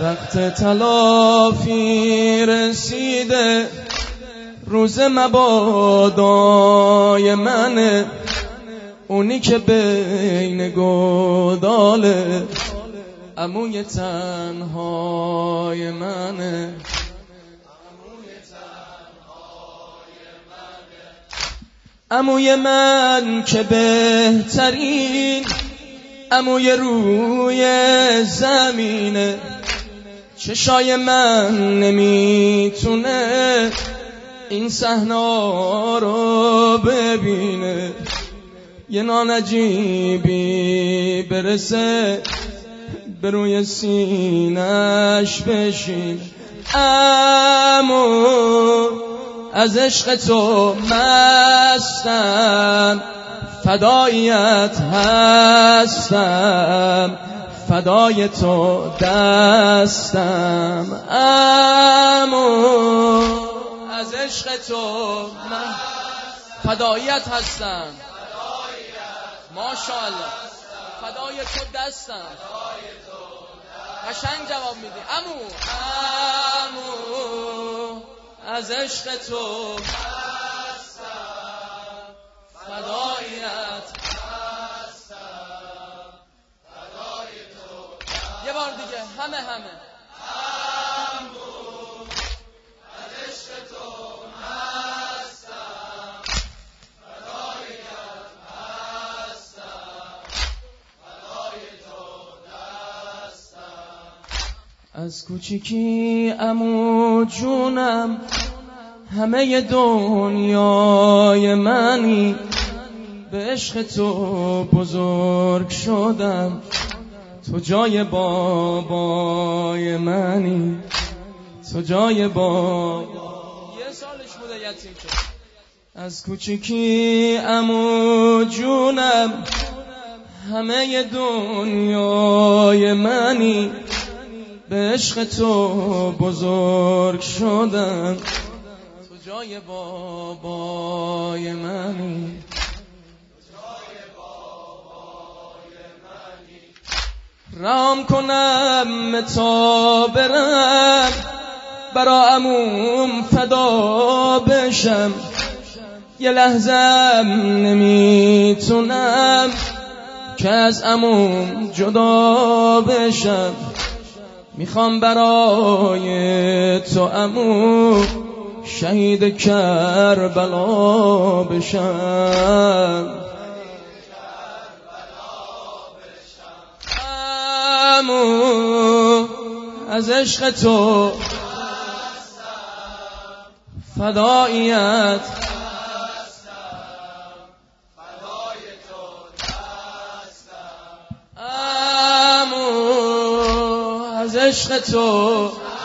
وقت تلافی رسیده، روز مبادای منه، اونی که بین گوداله، عموی تنهای منه. عموی من که بهترین عموی روی زمینه، چشای من نمیتونه این صحنه رو ببینه. یه نان عجیبی برسه به روی سینش بشین. عمو از عشق تو مستم، فدایت هستم، فدای تو دستم. عمو از عشق تو من فدایت هستم، ماشاءالله، فدای تو دستم. قشنگ جواب میدی عمو. عمو از عشق تو هستم، فدایت هستم، فدای تو. یه بار دیگه همه عمو از عشق تو هستم، فدایت هستم، فدای تو دستم. از کوچیکی عمو جونم، همه دنیای منی، به عشق تو بزرگ شدم، تو جای بابای منی، تو جای بابا. یه سالش بوده یتیم شد. از کوچیکی عمو جونم، همه دنیای منی، به عشق تو بزرگ شدم، تو جای بابای منی، رام کنم تا برم، برا عموم فدا بشم. یه لحظم نمیتونم که از عموم جدا بشم. میخوام برای تو عمو شهید کربلا بشم. عمو از عشق تو فدایت، عمو از عشق تو